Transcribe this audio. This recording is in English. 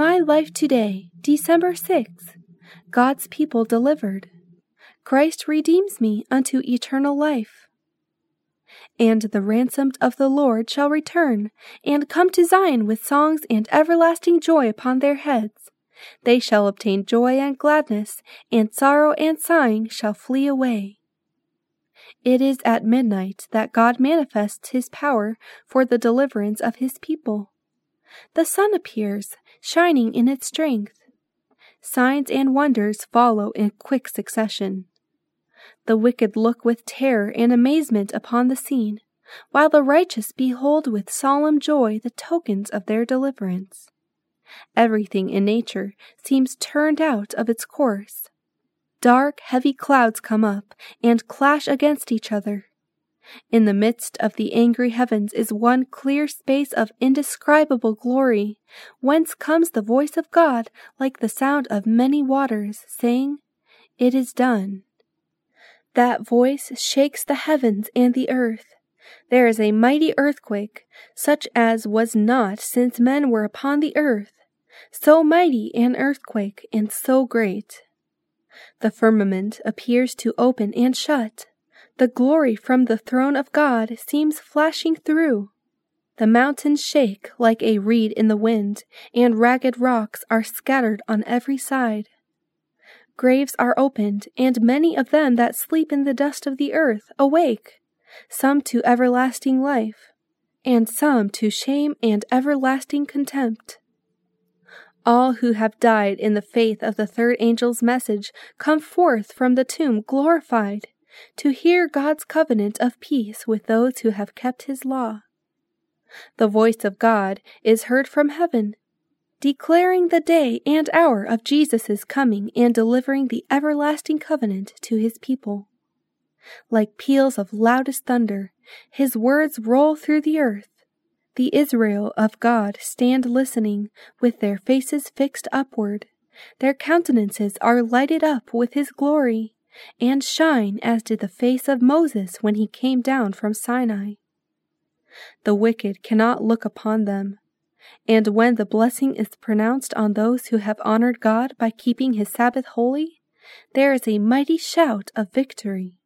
My life today, December 6th. God's people delivered. Christ redeems me unto eternal life. And the ransomed of the Lord shall return, and come to Zion with songs and everlasting joy upon their heads. They shall obtain joy and gladness, and sorrow and sighing shall flee away. It is at midnight that God manifests his power for the deliverance of his people. The sun appears, shining in its strength. Signs and wonders follow in quick succession. The wicked look with terror and amazement upon the scene, while the righteous behold with solemn joy the tokens of their deliverance. Everything in nature seems turned out of its course. Dark, heavy clouds come up and clash against each other. In the midst of the angry heavens is one clear space of indescribable glory, whence comes the voice of God like the sound of many waters, saying, "It is done." That voice shakes the heavens and the earth. There is a mighty earthquake, such as was not since men were upon the earth, so mighty an earthquake and so great. The firmament appears to open and shut. The glory from the throne of God seems flashing through. The mountains shake like a reed in the wind, and ragged rocks are scattered on every side. Graves are opened, and many of them that sleep in the dust of the earth awake, some to everlasting life, and some to shame and everlasting contempt. All who have died in the faith of the third angel's message come forth from the tomb glorified, to hear God's covenant of peace with those who have kept his law. The voice of God is heard from heaven, declaring the day and hour of Jesus' coming and delivering the everlasting covenant to his people. Like peals of loudest thunder, his words roll through the earth. The Israel of God stand listening, with their faces fixed upward. Their countenances are lighted up with his glory, and shine as did the face of Moses when he came down from Sinai. The wicked cannot look upon them, and when the blessing is pronounced on those who have honored God by keeping his Sabbath holy, there is a mighty shout of victory.